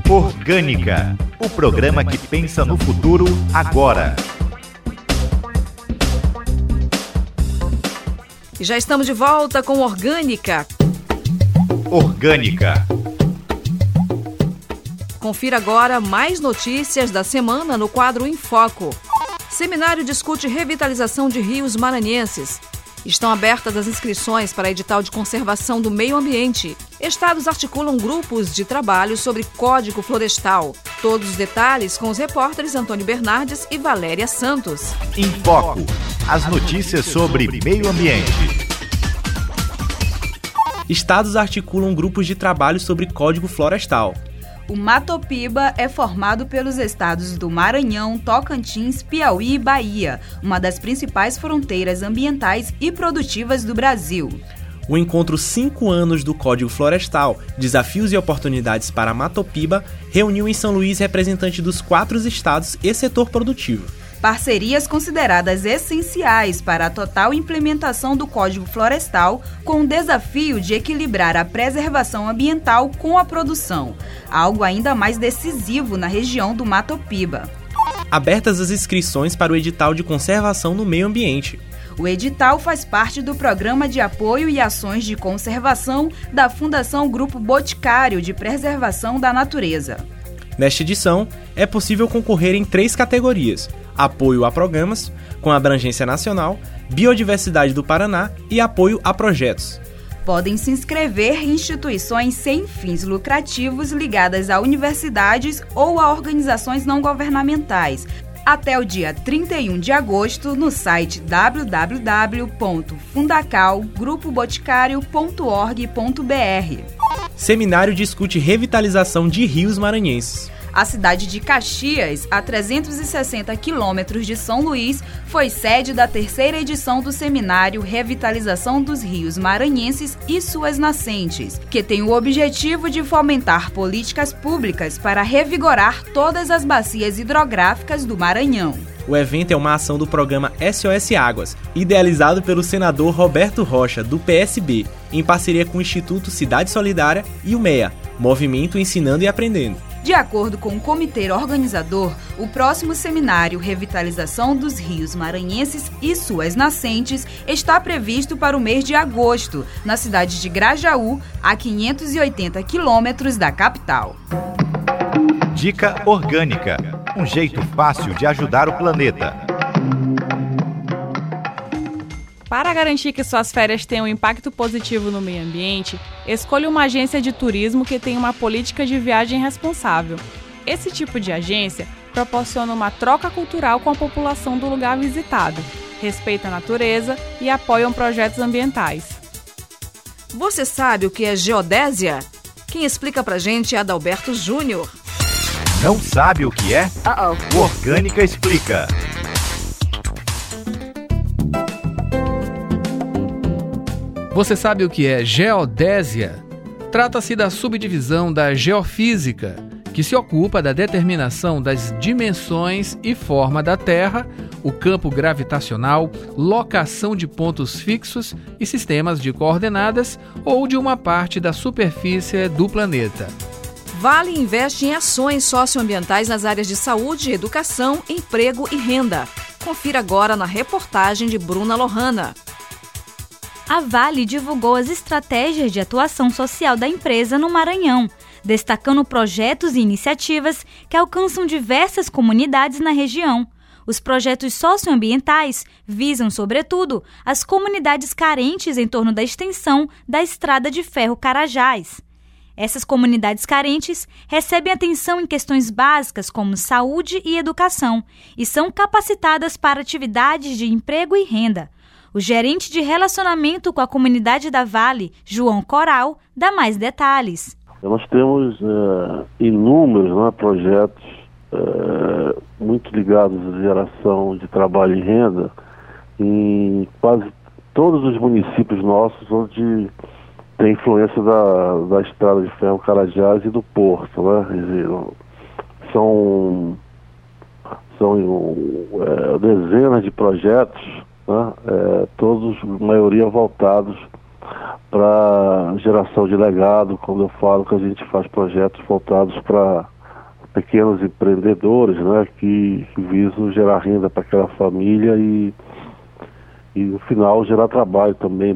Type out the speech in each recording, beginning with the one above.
Orgânica, o programa que pensa no futuro agora. E já estamos de volta com Orgânica. Orgânica. Confira agora mais notícias da semana no quadro Em Foco. Seminário discute revitalização de rios maranhenses. Estão abertas as inscrições para edital de conservação do meio ambiente. Estados articulam grupos de trabalho sobre Código Florestal. Todos os detalhes com os repórteres Antônio Bernardes e Valéria Santos. Em Foco, as notícias sobre meio ambiente. Estados articulam grupos de trabalho sobre Código Florestal. O Matopiba é formado pelos estados do Maranhão, Tocantins, Piauí e Bahia, uma das principais fronteiras ambientais e produtivas do Brasil. O encontro 5 anos do Código Florestal, Desafios e Oportunidades para Matopiba, reuniu em São Luís representantes dos 4 estados e setor produtivo. Parcerias consideradas essenciais para a total implementação do Código Florestal, com o desafio de equilibrar a preservação ambiental com a produção, algo ainda mais decisivo na região do Matopiba. Abertas as inscrições para o edital de conservação no meio ambiente. O edital faz parte do Programa de Apoio e Ações de Conservação da Fundação Grupo Boticário de Preservação da Natureza. Nesta edição, é possível concorrer em 3 categorias: apoio a programas, com abrangência nacional, biodiversidade do Paraná e apoio a projetos. Podem se inscrever instituições sem fins lucrativos ligadas a universidades ou a organizações não governamentais, até o dia 31 de agosto no site www.fundacalgrupoboticário.org.br. Seminário discute revitalização de rios maranhenses. A cidade de Caxias, a 360 quilômetros de São Luís, foi sede da 3ª edição do Seminário Revitalização dos Rios Maranhenses e Suas Nascentes, que tem o objetivo de fomentar políticas públicas para revigorar todas as bacias hidrográficas do Maranhão. O evento é uma ação do programa SOS Águas, idealizado pelo senador Roberto Rocha, do PSB, em parceria com o Instituto Cidade Solidária e o MEA, Movimento Ensinando e Aprendendo. De acordo com o comitê organizador, o próximo seminário Revitalização dos Rios Maranhenses e Suas Nascentes está previsto para o mês de agosto, na cidade de Grajaú, a 580 quilômetros da capital. Dica Orgânica, um jeito fácil de ajudar o planeta. Para garantir que suas férias tenham um impacto positivo no meio ambiente, escolha uma agência de turismo que tenha uma política de viagem responsável. Esse tipo de agência proporciona uma troca cultural com a população do lugar visitado, respeita a natureza e apoia projetos ambientais. Você sabe o que é geodésia? Quem explica pra gente é Adalberto Júnior. Não sabe o que é? O Orgânica explica. Você sabe o que é geodésia? Trata-se da subdivisão da geofísica, que se ocupa da determinação das dimensões e forma da Terra, o campo gravitacional, locação de pontos fixos e sistemas de coordenadas ou de uma parte da superfície do planeta. Vale investe em ações socioambientais nas áreas de saúde, educação, emprego e renda. Confira agora na reportagem de Bruna Lohana. A Vale divulgou as estratégias de atuação social da empresa no Maranhão, destacando projetos e iniciativas que alcançam diversas comunidades na região. Os projetos socioambientais visam, sobretudo, as comunidades carentes em torno da extensão da Estrada de Ferro Carajás. Essas comunidades carentes recebem atenção em questões básicas como saúde e educação e são capacitadas para atividades de emprego e renda. O gerente de relacionamento com a comunidade da Vale, João Coral, dá mais detalhes. Nós temos inúmeros projetos muito ligados à geração de trabalho e renda em quase todos os municípios nossos onde tem influência da Estrada de Ferro Carajás e do Porto. Quer dizer, são dezenas de projetos, todos, a maioria, voltados para geração de legado. Quando eu falo que a gente faz projetos voltados para pequenos empreendedores, né, que visam gerar renda para aquela família e no final gerar trabalho também,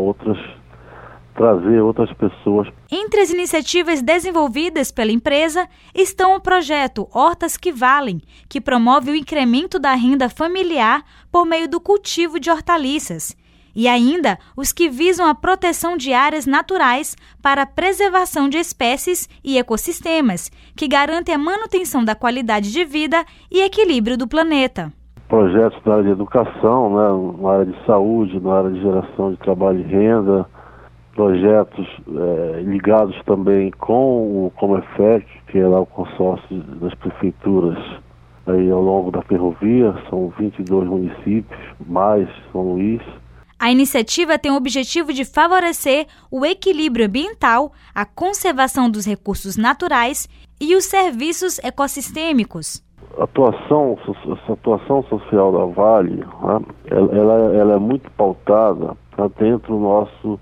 trazer outras pessoas. Entre as iniciativas desenvolvidas pela empresa estão o projeto Hortas que Valem, que promove o incremento da renda familiar por meio do cultivo de hortaliças. E ainda os que visam a proteção de áreas naturais para a preservação de espécies e ecossistemas, que garantem a manutenção da qualidade de vida e equilíbrio do planeta. Projetos na área de educação, né, na área de saúde, na área de geração de trabalho e renda, projetos ligados também com o Comefec, que é lá o consórcio das prefeituras aí ao longo da ferrovia, são 22 municípios, mais São Luís. A iniciativa tem o objetivo de favorecer o equilíbrio ambiental, a conservação dos recursos naturais e os serviços ecossistêmicos. Essa atuação social da Vale, né, ela é muito pautada dentro do nosso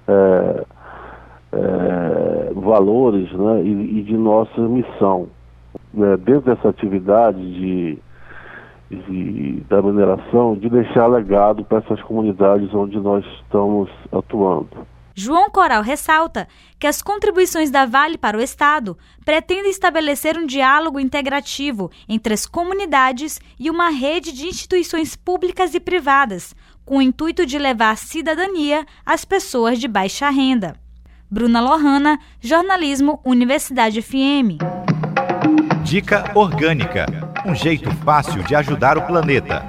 valores, né, e de nossa missão. Dentro dessa atividade da mineração, de deixar legado para essas comunidades onde nós estamos atuando. João Coral ressalta que as contribuições da Vale para o Estado pretendem estabelecer um diálogo integrativo entre as comunidades e uma rede de instituições públicas e privadas, com o intuito de levar a cidadania às pessoas de baixa renda. Bruna Lohana, Jornalismo, Universidade FM. Dica Orgânica, um jeito fácil de ajudar o planeta.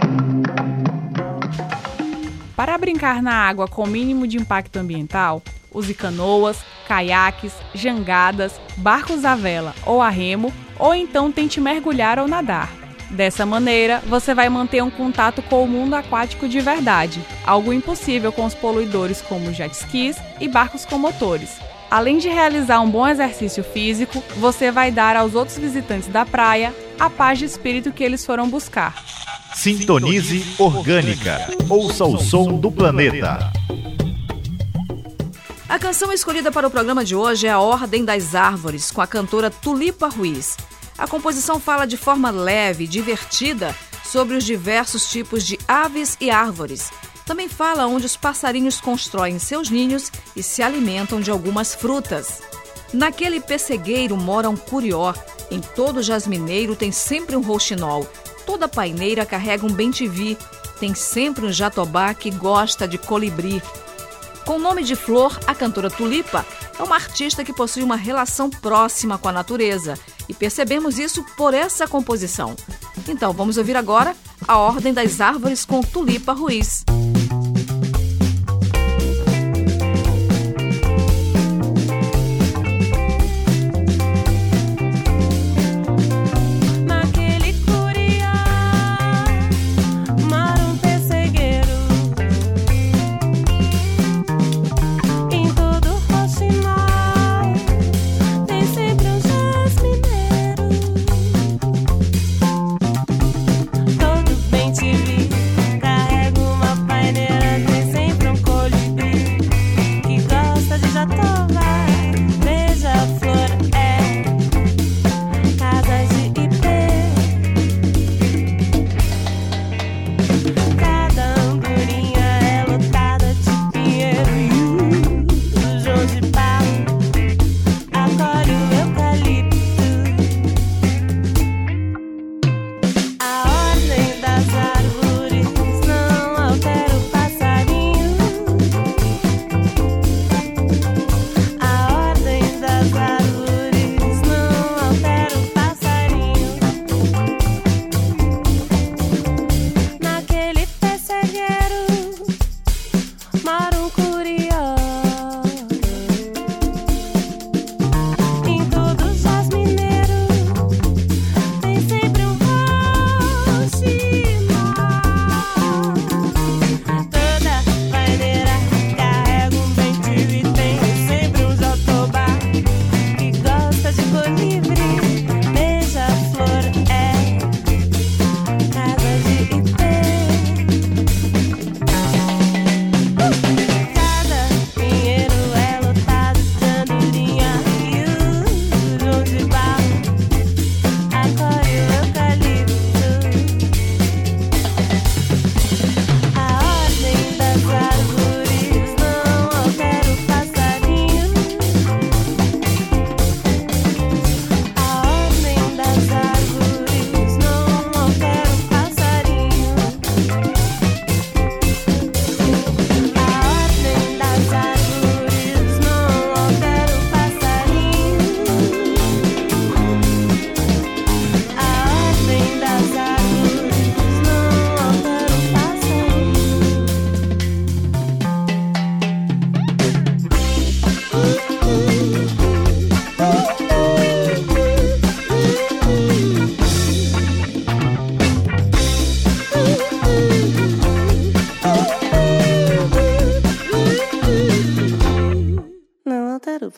Para brincar na água com o mínimo de impacto ambiental, use canoas, caiaques, jangadas, barcos à vela ou a remo, ou então tente mergulhar ou nadar. Dessa maneira, você vai manter um contato com o mundo aquático de verdade, algo impossível com os poluidores como jet skis e barcos com motores. Além de realizar um bom exercício físico, você vai dar aos outros visitantes da praia a paz de espírito que eles foram buscar. Sintonize Orgânica. Ouça o som do planeta. A canção escolhida para o programa de hoje é A Ordem das Árvores, com a cantora Tulipa Ruiz. A composição fala de forma leve e divertida sobre os diversos tipos de aves e árvores. Também fala onde os passarinhos constroem seus ninhos e se alimentam de algumas frutas. Naquele pessegueiro mora um curió, em todo jasmineiro tem sempre um rouxinol, toda paineira carrega um bem-te-vi, tem sempre um jatobá que gosta de colibri. Com o nome de Flor, a cantora Tulipa é uma artista que possui uma relação próxima com a natureza e percebemos isso por essa composição. Então vamos ouvir agora A Ordem das Árvores com Tulipa Ruiz. Carrego uma paixão.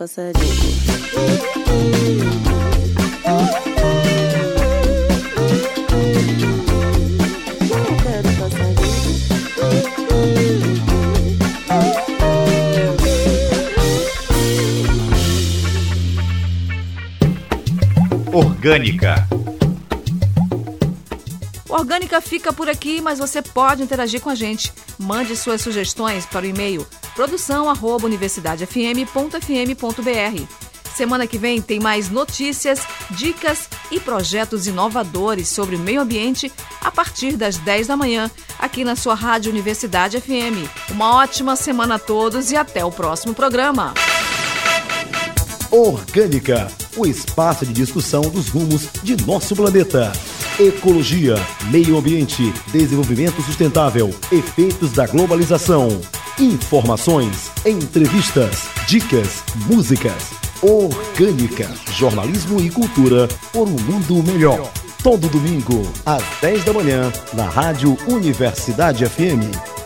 passarinho. Orgânica. O Orgânica fica por aqui, mas você pode interagir com a gente. Mande suas sugestões para o e-mail produção@universidadefm.fm.br. Semana que vem tem mais notícias, dicas e projetos inovadores sobre o meio ambiente a partir das 10 da manhã, aqui na sua Rádio Universidade FM. Uma ótima semana a todos e até o próximo programa. Orgânica, o espaço de discussão dos rumos de nosso planeta. Ecologia, meio ambiente, desenvolvimento sustentável, efeitos da globalização. Informações, entrevistas, dicas, músicas. Orgânica, jornalismo e cultura por um mundo melhor. Todo domingo, às 10 da manhã, na Rádio Universidade FM.